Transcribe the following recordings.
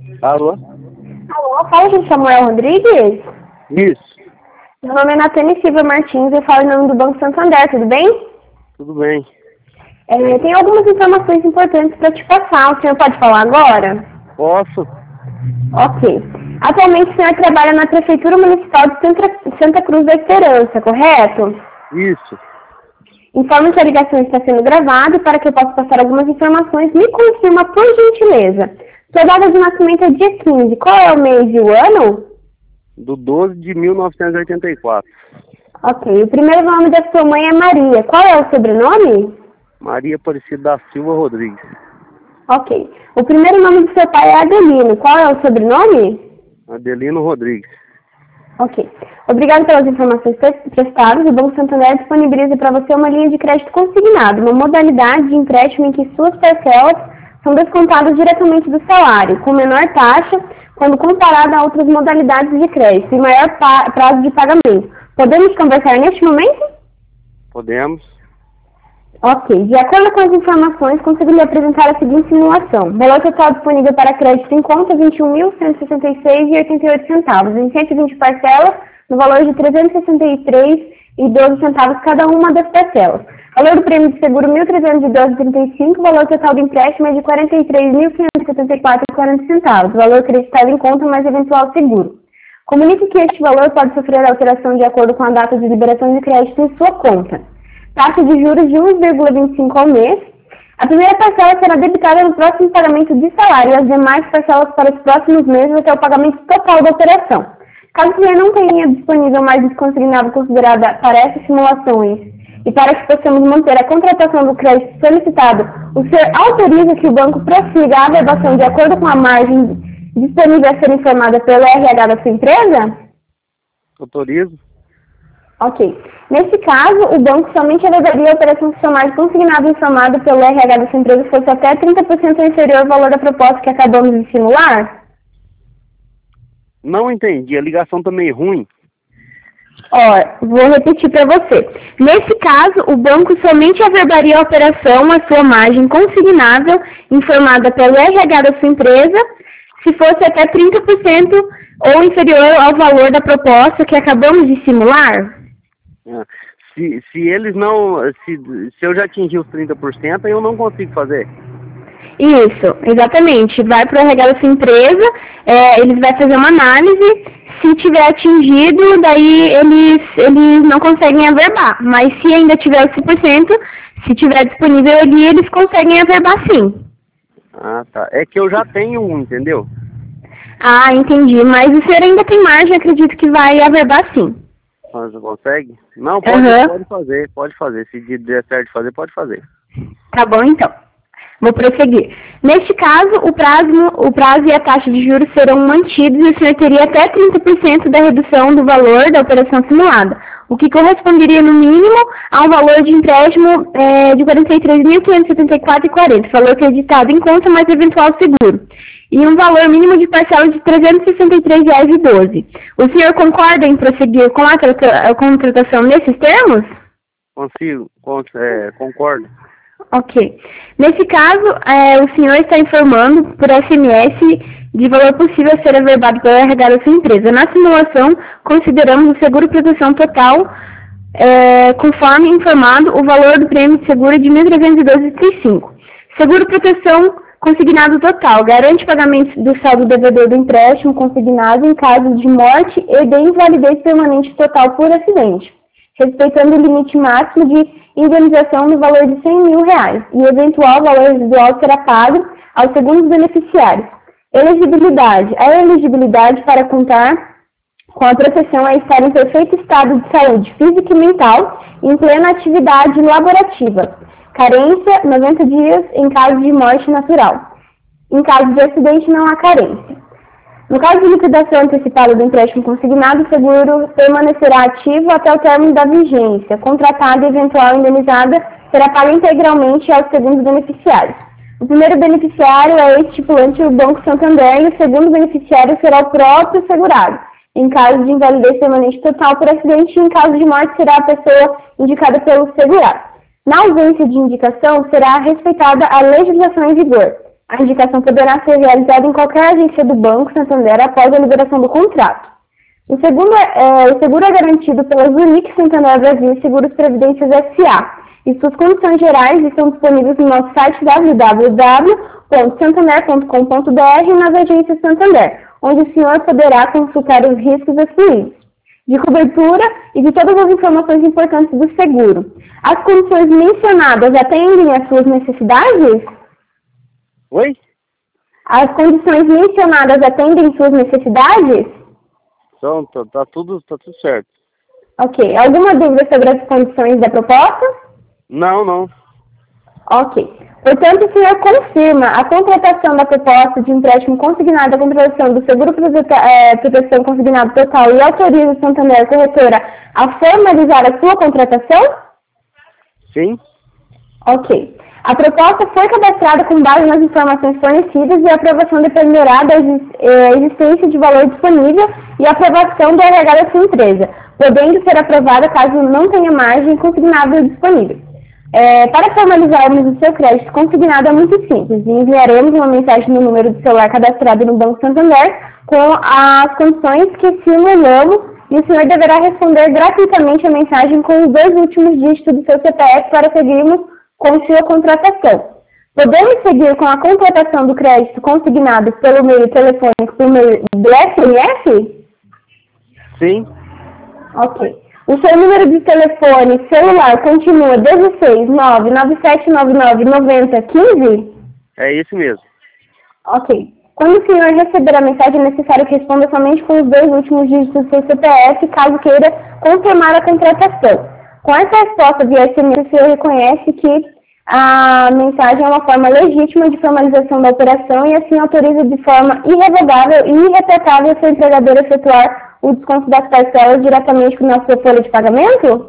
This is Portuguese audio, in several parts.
Alô? Alô, fala com Samuel Rodrigues? Isso, Meu nome é Natane Silva Martins, eu falo em nome do Banco Santander, tudo bem? tudo bem. Tem algumas informações importantes para te passar, o senhor pode falar agora? Posso? Ok. Atualmente o senhor trabalha na Prefeitura Municipal de Santa Cruz da Esperança, correto? Isso. Informo que a ligação está sendo gravada e para que eu possa passar algumas informações, me confirma por gentileza. Sua data de nascimento é dia 15, qual é o mês e o ano? Do 12 de 1984. Ok. O primeiro nome da sua mãe é Maria. Qual é o sobrenome? Maria Aparecida da Silva Rodrigues. Ok. O primeiro nome do seu pai é Adelino. Qual é o sobrenome? Adelino Rodrigues. Ok. Obrigado pelas informações prestadas. O Banco Santander disponibiliza para você uma linha de crédito consignado, uma modalidade de empréstimo em que suas parcelas são descontadas diretamente do salário, com menor taxa, quando comparada a outras modalidades de crédito e maior prazo de pagamento. Podemos conversar neste momento? Podemos? Ok. De acordo com as informações, consigo lhe apresentar a seguinte simulação. Valor total disponível para crédito em conta, R$ 21.166,88, em 120 parcelas, no valor de R$ 363,12 cada uma das parcelas. Valor do prêmio de seguro, R$ 1.312,35, valor total do empréstimo é de R$ 43.574,40, valor acreditado em conta mais eventual seguro. Comunique que este valor pode sofrer alteração de acordo com a data de liberação de crédito em sua conta. Taxa de juros de 1,25 ao mês. A primeira parcela será debitada no próximo pagamento de salário e as demais parcelas para os próximos meses até o pagamento total da operação. Caso você não tenha disponível mais desconsignado considerada para essas simulações e para que possamos manter a contratação do crédito solicitado, o senhor autoriza que o banco prossiga a averbação de acordo com a margem disponível a ser informada pelo RH da sua empresa? Autorizo? Ok. Nesse caso, o banco somente averbaria a operação se sua margem consignada informada pelo RH da sua empresa fosse até 30% inferior ao valor da proposta que acabamos de simular? Não entendi, a ligação tá meio ruim. Vou repetir para você. Nesse caso, o banco somente averbaria a operação a sua margem consignável informada pelo RH da sua empresa se fosse até 30% ou inferior ao valor da proposta que acabamos de simular? Se eles não... Se eu já atingir os 30%, eu não consigo fazer. Isso, exatamente. Vai para o RH da sua empresa, eles vão fazer uma análise. Se tiver atingido, daí eles não conseguem averbar. Mas se ainda tiver os 100%, se tiver disponível ali, eles conseguem averbar sim. Ah, tá. É que eu já tenho um, entendeu? Ah, entendi. Mas o senhor ainda tem margem, acredito que vai averbar sim. Mas não consegue? Não, pode fazer. Se der certo de fazer, pode fazer. Tá bom, então. Vou prosseguir. Neste caso, o prazo e a taxa de juros serão mantidos e o senhor teria até 30% da redução do valor da operação simulada, o que corresponderia, no mínimo, a um valor de empréstimo de R$ 43.574,40, valor acreditado em conta mais eventual seguro, e um valor mínimo de parcela de R$ 363,12. O senhor concorda em prosseguir com a contratação nesses termos? Concordo. Ok. Nesse caso, o senhor está informando por SMS de valor possível a ser averbado pelo RH da sua empresa. Na simulação, consideramos o seguro proteção total, conforme informado, o valor do prêmio de seguro é de R$ 1.312,35. Seguro proteção consignado total. Garante pagamento do saldo devedor do empréstimo consignado em caso de morte e de invalidez permanente total por acidente, respeitando o limite máximo de indenização no valor de R$ 100.000 e o eventual valor residual será pago aos segundos beneficiários. Elegibilidade. A elegibilidade para contar com a proteção é estar em perfeito estado de saúde física e mental e em plena atividade laborativa. Carência, 90 dias em caso de morte natural. Em caso de acidente, não há carência. No caso de liquidação antecipada do empréstimo consignado, o seguro permanecerá ativo até o término da vigência. Contratada e eventual indenizada será paga integralmente aos segundos beneficiários. O primeiro beneficiário é estipulante o Banco Santander e o segundo beneficiário será o próprio segurado. Em caso de invalidez permanente total por acidente, e em caso de morte será a pessoa indicada pelo segurado. Na ausência de indicação, será respeitada a legislação em vigor. A indicação poderá ser realizada em qualquer agência do Banco Santander após a liberação do contrato. O seguro é garantido pela Zurich Santander Brasil Seguros Previdências S.A. e suas condições gerais estão disponíveis no nosso site www.santander.com.br e nas agências Santander, onde o senhor poderá consultar os riscos assumídos, de cobertura e de todas as informações importantes do seguro. As condições mencionadas atendem às suas necessidades? Oi? As condições mencionadas atendem suas necessidades? Então, tá tudo certo. Ok. Alguma dúvida sobre as condições da proposta? Não. Ok. Portanto, o senhor confirma a contratação da proposta de empréstimo consignado à contratação do seguro proteção consignado total e autoriza o Santander Corretora a formalizar a sua contratação? Sim. Ok. A proposta foi cadastrada com base nas informações fornecidas e a aprovação dependerá da existência de valor disponível e a aprovação do RH da sua empresa, podendo ser aprovada caso não tenha margem consignada disponível. Para formalizarmos o seu crédito consignado é muito simples. Enviaremos uma mensagem no número de celular cadastrado no Banco Santander com as condições que simulamos e o senhor deverá responder gratuitamente a mensagem com os 2 últimos dígitos do seu CPF para seguirmos com sua contratação. Podemos seguir com a contratação do crédito consignado pelo meio telefônico por meio do SMS? Sim. Ok. O seu número de telefone celular continua 16 99799 9015? É isso mesmo. Ok. Quando o senhor receber a mensagem, é necessário que responda somente com os 2 últimos dígitos do seu CPF, caso queira confirmar a contratação. Com essa resposta via SMS, o senhor reconhece que a mensagem é uma forma legítima de formalização da operação e assim autoriza de forma irrevogável e irretocável a sua empregadora a efetuar o desconto das parcelas diretamente na sua folha de pagamento?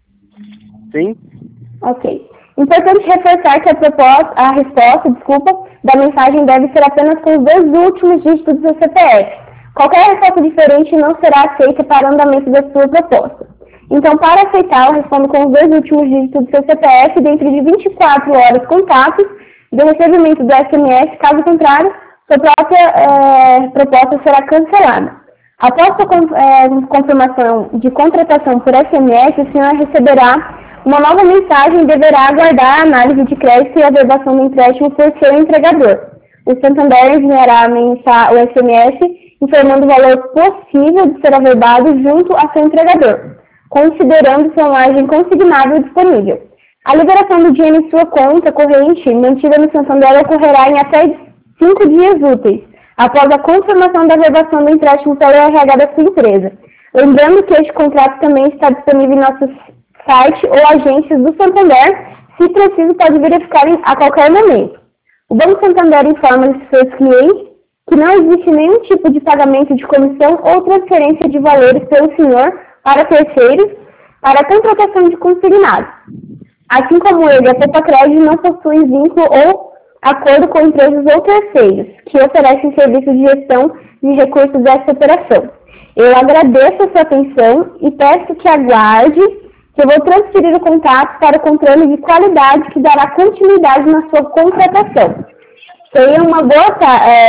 Sim. Ok. Importante reforçar que a resposta da mensagem deve ser apenas com os 2 últimos dígitos do seu CPF. Qualquer resposta diferente não será aceita para o andamento da sua proposta. Então, para aceitá-la, responda com os 2 últimos dígitos do seu CPF dentro de 24 horas contatos do recebimento do SMS. Caso contrário, sua própria proposta será cancelada. Após a confirmação de contratação por SMS, o senhor receberá uma nova mensagem e deverá aguardar a análise de crédito e a averbação do empréstimo por seu entregador. O Santander enviará o SMS informando o valor possível de ser averbado junto a seu entregador, considerando sua margem consignável disponível. A liberação do dinheiro em sua conta corrente mantida no Santander ocorrerá em até 5 dias úteis, após a confirmação da averbação do empréstimo pelo RH da sua empresa. Lembrando que este contrato também está disponível em nosso site ou agências do Santander, se preciso pode verificar a qualquer momento. O Banco Santander informa aos seus clientes que não existe nenhum tipo de pagamento de comissão ou transferência de valores pelo senhor para terceiros para a contratação de consignado. Assim como ele, a Poupa Crédito não possui vínculo ou acordo com empresas ou terceiros que oferecem serviços de gestão de recursos dessa operação. Eu agradeço a sua atenção e peço que aguarde que eu vou transferir o contato para o controle de qualidade que dará continuidade na sua contratação. Tenha uma boa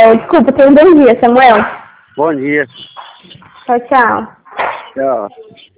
tenha um bom dia, Samuel. Bom dia. Tchau, tchau. Tchau.